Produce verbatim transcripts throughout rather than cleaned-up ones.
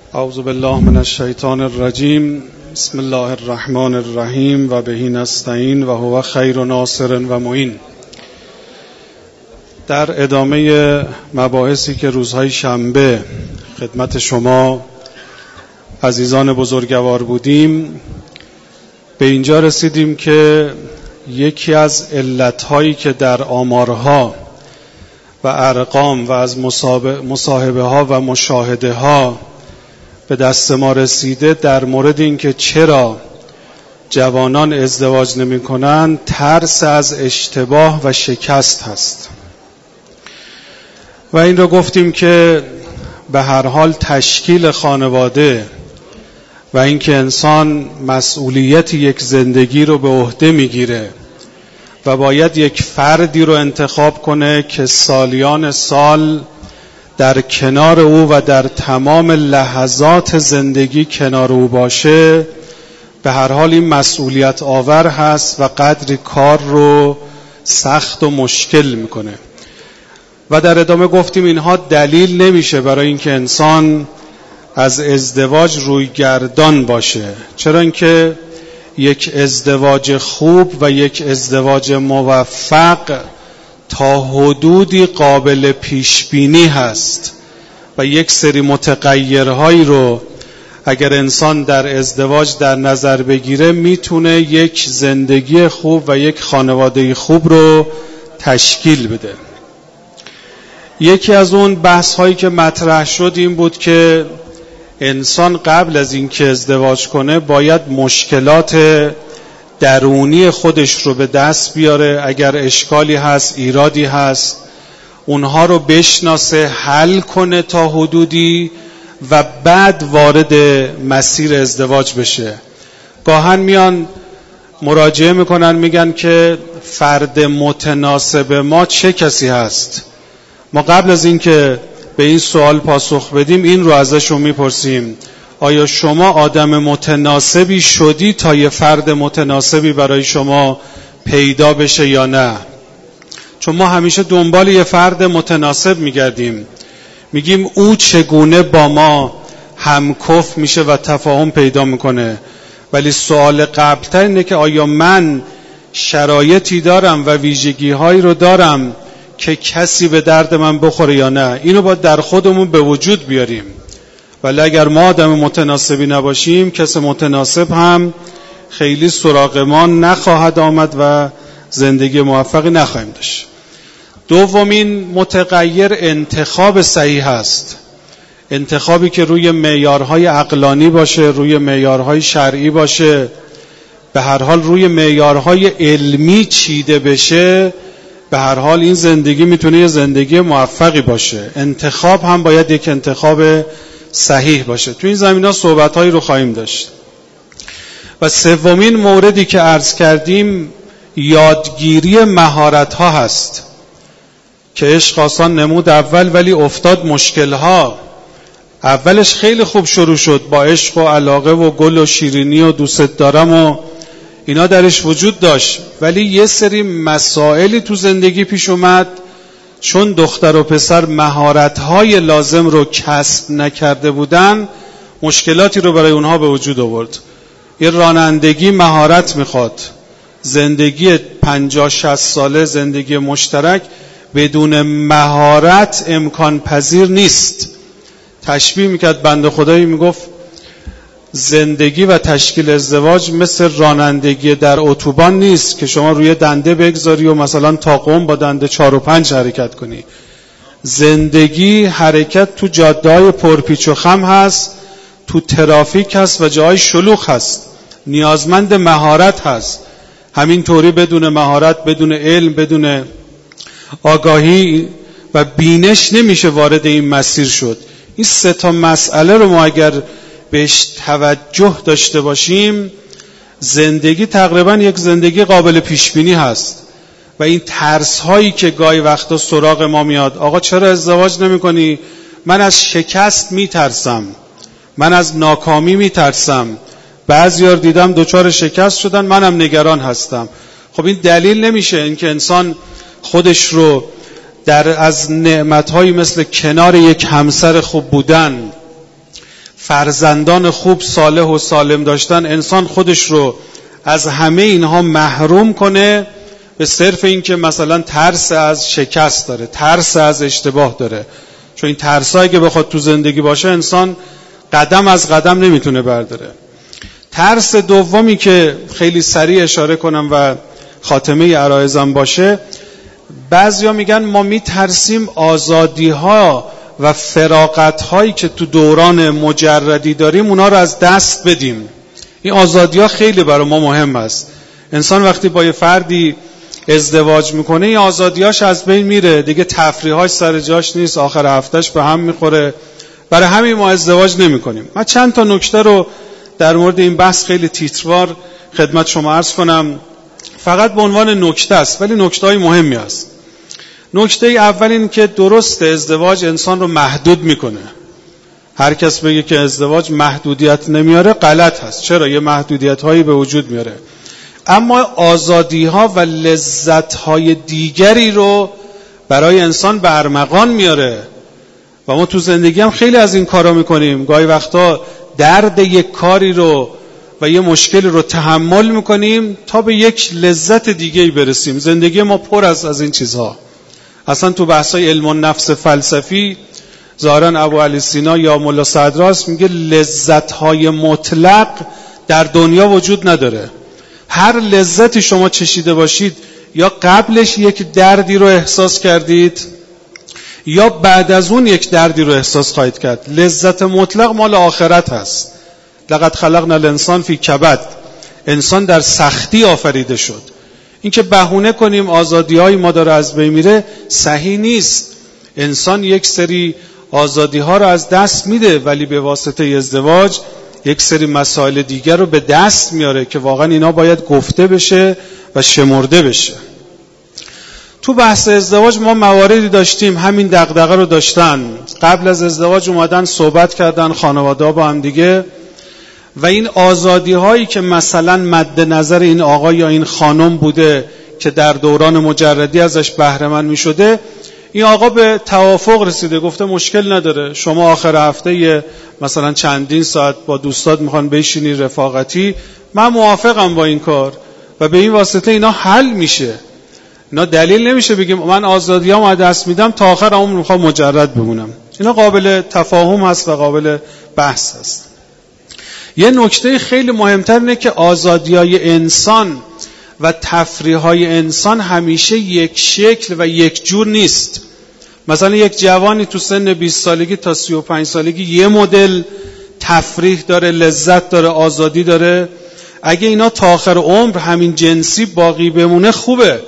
اعوذ بالله من الشیطان الرجیم. بسم الله الرحمن الرحیم و بهی نستعین و هو خیر ناصر و معین. در ادامه مباحثی که روزهای شنبه خدمت شما عزیزان بزرگوار بودیم، به اینجا رسیدیم که یکی از علتهایی که در آمارها و ارقام و از مصاحبه ها و مشاهده ها به دست ما رسیده در مورد اینکه چرا جوانان ازدواج نمی کنند، ترس از اشتباه و شکست هست. و این رو گفتیم که به هر حال تشکیل خانواده و اینکه انسان مسئولیت یک زندگی رو به عهده میگیره و باید یک فردی رو انتخاب کنه که سالیان سال در کنار او و در تمام لحظات زندگی کنار او باشه، به هر حال این مسئولیت آور هست و قدری کار رو سخت و مشکل میکنه. و در ادامه گفتیم اینها دلیل نمیشه برای اینکه انسان از ازدواج روی گردان باشه، چرا اینکه یک ازدواج خوب و یک ازدواج موفق تا حدودی قابل پیش بینی هست و یک سری متغیرهایی رو اگر انسان در ازدواج در نظر بگیره میتونه یک زندگی خوب و یک خانواده خوب رو تشکیل بده. یکی از اون بحث هایی که مطرح شد این بود که انسان قبل از اینکه ازدواج کنه باید مشکلات درونی خودش رو به دست بیاره، اگر اشکالی هست، ایرادی هست، اونها رو بشناسه، حل کنه تا حدودی و بعد وارد مسیر ازدواج بشه. گاهن میان مراجعه میکنن میگن که فرد متناسب ما چه کسی هست؟ ما قبل از اینکه به این سوال پاسخ بدیم این رو ازشون میپرسیم: آیا شما آدم متناسبی شدی تا یه فرد متناسبی برای شما پیدا بشه یا نه؟ چون ما همیشه دنبال یه فرد متناسب میگردیم، میگیم او چگونه با ما همکف میشه و تفاهم پیدا میکنه، ولی سوال قبلتر اینه که آیا من شرایطی دارم و ویژگی هایی رو دارم که کسی به درد من بخوره یا نه؟ اینو باید در خودمون به وجود بیاریم، ولی اگر ما آدم متناسبی نباشیم کس متناسب هم خیلی سراغ ما نخواهد آمد و زندگی موفقی نخواهیم داشت. دومین متغیر انتخاب صحیح است، انتخابی که روی معیارهای عقلانی باشه، روی معیارهای شرعی باشه، به هر حال روی معیارهای علمی چیده بشه. به هر حال این زندگی میتونه یه زندگی موفقی باشه. انتخاب هم باید یک انتخاب صحیح باشه. تو این زمینه صحبت‌هایی رو خواهیم داشت. و سومین موردی که عرض کردیم یادگیری مهارت‌ها هست که عشق آسان نمود اول ولی افتاد مشکل‌ها. اولش خیلی خوب شروع شد با عشق و علاقه و گل و شیرینی و دوست دارم و اینا درش وجود داشت، ولی یه سری مسائلی تو زندگی پیش اومد چون دختر و پسر مهارت‌های لازم رو کسب نکرده بودن، مشکلاتی رو برای اونها به وجود آورد. یه رانندگی مهارت میخواد. زندگی پنجاه شصت ساله، زندگی مشترک بدون مهارت امکان پذیر نیست. تشبیه میکرد بنده خدایی، میگفت زندگی و تشکیل ازدواج مثل رانندگی در اتوبان نیست که شما روی دنده بگذاری و مثلا تا قم با دنده چهار و پنج حرکت کنی. زندگی حرکت تو جاده‌های پرپیچ و خم هست، تو ترافیک هست و جای شلوغ هست، نیازمند مهارت هست. همینطوری بدون مهارت، بدون علم، بدون آگاهی و بینش نمیشه وارد این مسیر شد. این سه تا مسئله رو ما اگر بهش توجه داشته باشیم، زندگی تقریبا یک زندگی قابل پیش بینی هست. و این ترس هایی که گاهی وقتا سراغ ما میاد، آقا چرا ازدواج نمی کنی؟ من از شکست می ترسم، من از ناکامی می ترسم، بعضیار دیدم دوچار شکست شدن، منم نگران هستم. خب این دلیل نمیشه اینکه انسان خودش رو در از نعمتهایی مثل کنار یک همسر خوب بودن، فرزندان خوب صالح و سالم داشتن، انسان خودش رو از همه اینها محروم کنه به صرف این که مثلا ترس از شکست داره، ترس از اشتباه داره. چون این ترسایی که بخواد تو زندگی باشه انسان قدم از قدم نمیتونه برداره. ترس دومی که خیلی سریع اشاره کنم و خاتمه عرایزم باشه، بعضیا میگن ما میترسیم آزادی ها و فراغت هایی که تو دوران مجردی داریم اونا رو از دست بدیم. این آزادی ها خیلی برای ما مهم است. انسان وقتی با یه فردی ازدواج میکنه این آزادیاش از بین میره دیگه، تفریحاش سر جاش نیست، آخر هفتهش به هم میخوره. برای همین ما ازدواج نمیکنیم. من چند تا نکته رو در مورد این بحث خیلی تیتروار خدمت شما عرض کنم، فقط به عنوان نکته است ولی نکته‌های مهمی است. نکته اول این که درست ازدواج انسان رو محدود میکنه. هر کس بگه که ازدواج محدودیت نمیاره غلط هست. چرا؟ یه محدودیت هایی به وجود میاره، اما آزادی ها و لذت های دیگری رو برای انسان به ارمغان میاره و ما تو زندگی هم خیلی از این کارا میکنیم. گاهی وقتا درد یک کاری رو و یه مشکلی رو تحمل میکنیم تا به یک لذت دیگه‌ای برسیم. زندگی ما پر از از این چیزها. اصلا تو بحثای علم النفس فلسفی ظاهرا ابو علی سینا یا مولا صدراست میگه لذت‌های مطلق در دنیا وجود نداره. هر لذتی شما چشیده باشید یا قبلش یک دردی رو احساس کردید یا بعد از اون یک دردی رو احساس خواهید کرد. لذت مطلق مال آخرت هست. لقد خلقنا الانسان فی کبد. انسان در سختی آفریده شد. این که بهونه کنیم آزادی‌های ما داره از بین میره صحیح نیست. انسان یک سری آزادی‌ها رو از دست میده ولی به واسطه ازدواج یک سری مسائل دیگر رو به دست میاره که واقعا اینا باید گفته بشه و شمرده بشه. تو بحث ازدواج ما مواردی داشتیم، همین دغدغه رو داشتن. قبل از ازدواج اومدن صحبت کردن خانواده‌ها با هم دیگه و این آزادی هایی که مثلا مد نظر این آقا یا این خانم بوده که در دوران مجردی ازش بهره مند می شده، این آقا به توافق رسیده، گفته مشکل نداره، شما آخر هفته یه مثلا چندین ساعت با دوستات میخوان بشینی رفاقتی، من موافقم با این کار و به این واسطه اینا حل میشه. اینا دلیل نمیشه بگیم من آزادیام از دست میدم تا آخر عمر میخوام مجرد بمونم. اینا قابل تفاهم هست و قابل بحث هست. یه نکته خیلی مهمتر اینه که آزادی‌های انسان و تفریح‌های انسان همیشه یک شکل و یک جور نیست. مثلا یک جوانی تو سن بیست سالگی تا سی و پنج سالگی یه مدل تفریح داره، لذت داره، آزادی داره. اگه اینا تا آخر عمر همین جنسی باقی بمونه خوبه،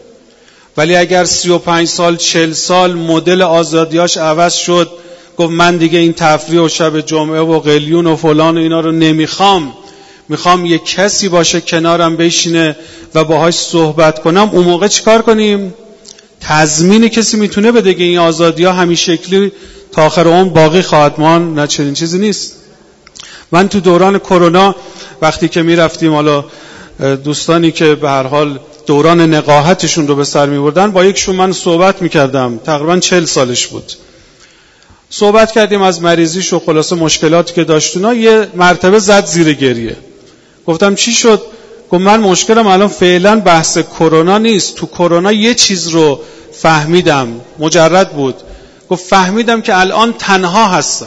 ولی اگر سی و پنج سال چهل سال مدل آزادیاش عوض شد، گفت من دیگه این تفریح و شب جمعه و قلیون و فلان و اینا رو نمیخوام، میخوام یک کسی باشه کنارم بشینه و باهاش صحبت کنم، اون موقع چیکار کنیم؟ تضمین کسی میتونه بده که این آزادی ها همین شکلی تا آخر عمر باقی خواهد ماند؟ نه، چنین چیزی نیست. من تو دوران کرونا وقتی که میرفتیم، حالا دوستانی که به هر حال دوران نقاهتشون رو به سر میبردن، با یکشون من صحبت میکردم، تقریبا چهل سالش بود. صحبت کردیم از مریضیش و خلاصه مشکلاتی که داشتونا. یه مرتبه زد زیر گریه. گفتم چی شد؟ گفت من مشکلم الان فعلا بحث کرونا نیست، تو کرونا یه چیز رو فهمیدم، مجرد بود. گفت فهمیدم که الان تنها هستم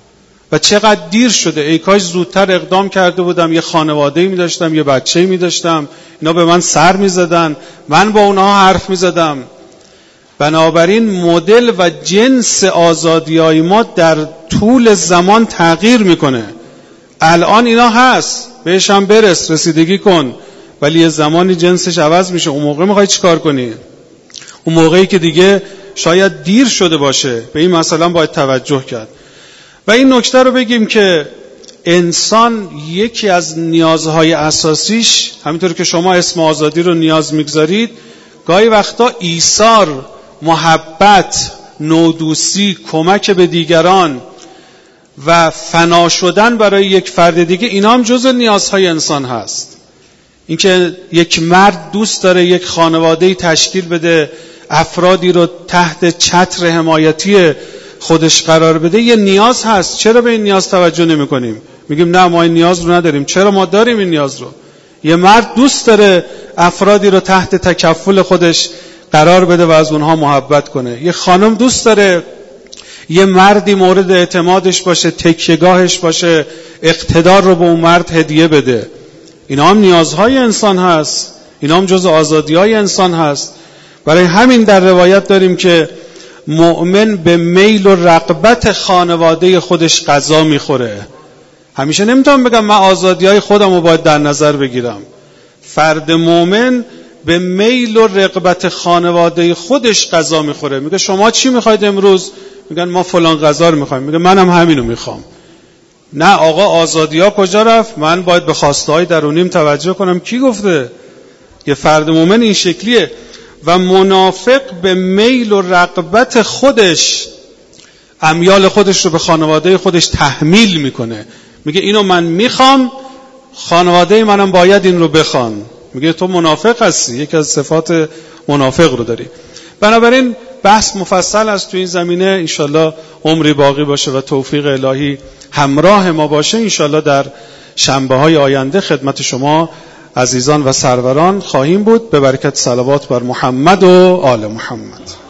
و چقدر دیر شده، ای کاش زودتر اقدام کرده بودم، یه خانواده‌ای می داشتم، یه بچه‌ای می داشتم، اینا به من سر می زدن، من با اونها حرف می زدم. بنابراین مدل و جنس آزادی‌های ما در طول زمان تغییر میکنه. الان اینا هست، بهش هم برس، رسیدگی کن، ولی یه زمانی جنسش عوض میشه. اون موقع میخوای چی کار کنی؟ اون موقعی که دیگه شاید دیر شده باشه. به این مثلا باید توجه کرد. و این نکته رو بگیم که انسان یکی از نیازهای اساسیش، همینطور که شما اسم آزادی رو نیاز میگذارید، گاهی وقتا ایثار، محبت، نودوسی، کمک به دیگران و فنا شدن برای یک فرد دیگه، اینا هم جزء نیازهای انسان هست. اینکه یک مرد دوست داره یک خانواده‌ای تشکیل بده، افرادی رو تحت چتر حمایتی خودش قرار بده یه نیاز هست. چرا به این نیاز توجه نمی کنیم؟ میگیم نه ما این نیاز رو نداریم. چرا ما داریم این نیاز رو؟ یه مرد دوست داره افرادی رو تحت تکفل خودش قرار بده و از اونها محبت کنه. یه خانم دوست داره یه مردی مورد اعتمادش باشه، تکیه‌گاهش باشه، اقتدار رو به اون مرد هدیه بده. اینا هم نیازهای انسان هست، اینا هم جز آزادی‌های انسان هست. برای همین در روایت داریم که مؤمن به میل و رغبت خانواده خودش غذا میخوره. همیشه نمیتونم بگم من آزادی‌های خودم رو باید در نظر بگیرم. فرد مؤمن به میل و رغبت خانواده خودش غذا میخوره. میگه شما چی میخواید امروز؟ میگن ما فلان غذا رو میخوایم. میگه منم همینو میخوام. نه آقا آزادی‌ها کجا رفت؟ من باید به خواسته‌های درونیم توجه کنم. کی گفته؟ یه فرد مؤمن این شکلیه. و منافق به میل و رغبت خودش امیال خودش رو به خانواده خودش تحمیل میکنه. میگه اینو من میخوام، خانواده منم باید این رو بخوان. میگه تو منافق هستی، یکی از صفات منافق رو داری. بنابراین بحث مفصل است تو این زمینه. انشالله عمری باقی باشه و توفیق الهی همراه ما باشه. انشالله در شنبه های آینده خدمت شما عزیزان و سروران خواهیم بود. به برکت صلوات بر محمد و آل محمد.